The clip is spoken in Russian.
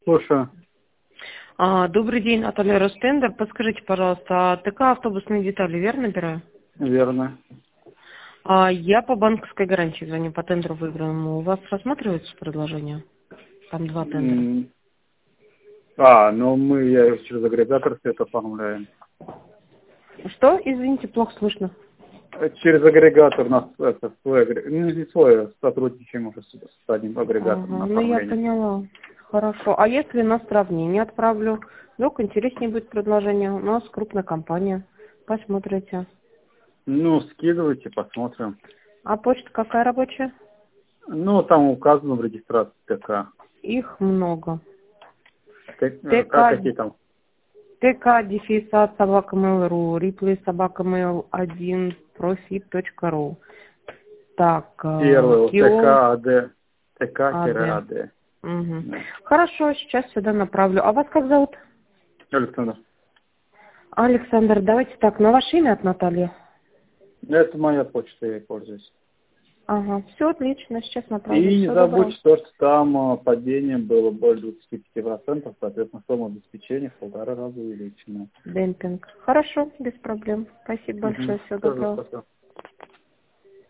Слушаю. Добрый день, Наталья Ростендер. Подскажите, пожалуйста, ТК автобусные детали, верно набираю? Верно. Я по банковской гарантии звоню, по тендеру выигранному. У вас рассматривается предложение? Там 2 тендера. Я через агрегатор все это оформляем. Что? Извините, плохо слышно. Через агрегатор у нас это свой не свой, сотрудничаем уже с одним агрегатором на Ага, ну я оформление. поняла. Хорошо. А если на сравнение отправлю? Вдруг интереснее будет предложение. У нас крупная компания. Посмотрите. Скидывайте, посмотрим. А почта какая рабочая? Там указано в регистрации ТК. Их много. Какие там? ТК, дефисат, собака mail.ru, реплей, собака mail1, profit.ru. Так, Первый, Киол, ТК-АД. АД. ТК-АД. Угу. Да. Хорошо, сейчас сюда направлю. А вас как зовут? Александр. Александр, давайте так, на ваше имя от Натальи. Это моя почта, я ей пользуюсь. Ага, все отлично, сейчас направлю. И не Всего доброго. забудьте то, что там падение было более 25%, соответственно, сумма обеспечения в 1,5 раза увеличена. Демпинг. Хорошо, без проблем. Спасибо большое, всего Тоже доброго. спасибо.